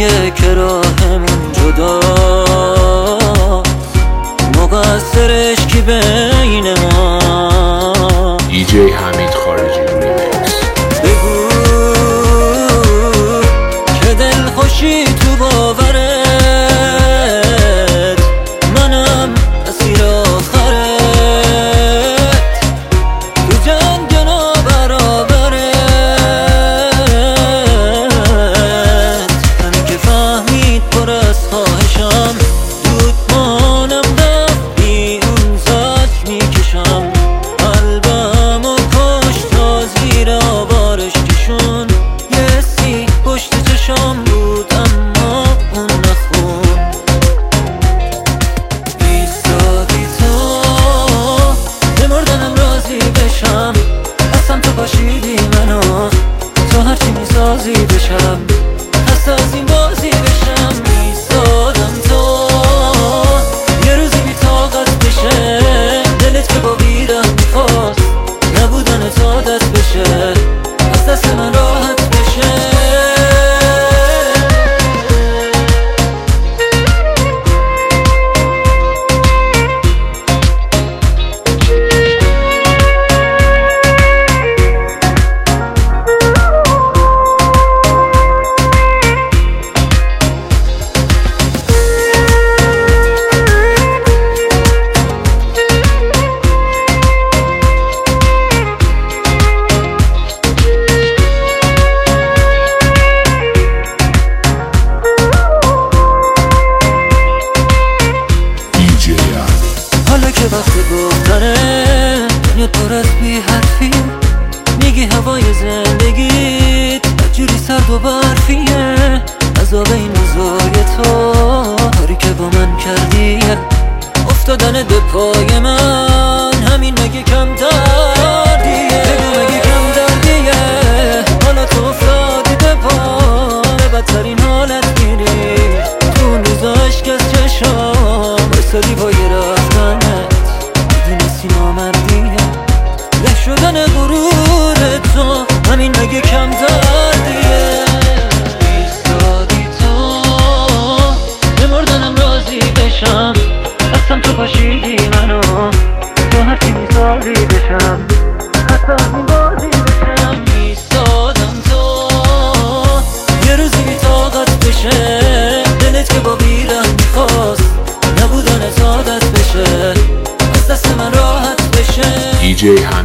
میگه که راهمون جدا، مقصرش کی بین ما؟ دیجی حمید خارجی ریمیکس. بگو که دل خوشی تو باورت، منم اسیر آخرت، تو جنگ نابرابرت. همین که فهمید پر از خواهشم، دود مانم وقتی اون زج میکشم، قلبم و کش تا زیر آوارش کشون. یه سی پشت چشم بود اما اون نخون. ایستادی تا به مردنم راضی بشم، اصلا تو پاشیدی منو، تو هرچی میسازی بشم، خسته از این بازی بشم. ایستادم تا یه روزی بی طاقت بشه، دلت که با بیرم میخواست نبودن عادت بشه، از دست من راحت بشه. حالا که وقت گفتنه، دنیا پر از بی حرفیه، میگی هوای زندگیت جوری سرد و برفیه. عذاب این روزای تو کاری که با من کردیه، افتادن به پای من همین مگه کم دردیه؟ بگو مگه کم دردیه؟ حالا تو افتادی به پا، به بدترین حالت میری، تو اون روزا عشق از چشام بایستادی با یه رفتنت، میدونستی نامردیه، له شدن غرور تو همین مگه کم دردیه؟ ایستادی تا به مردنم راضی بشم، اصلا تو پاشیدی منو، تو هرچی میسازی بشم، حتی از این بازی بشم. ایستادم تا یه روزی بی طاقت بشه، دلت که با بیرم میخواست نبودن عادت بشه، از دست من راحت بشه. دیجی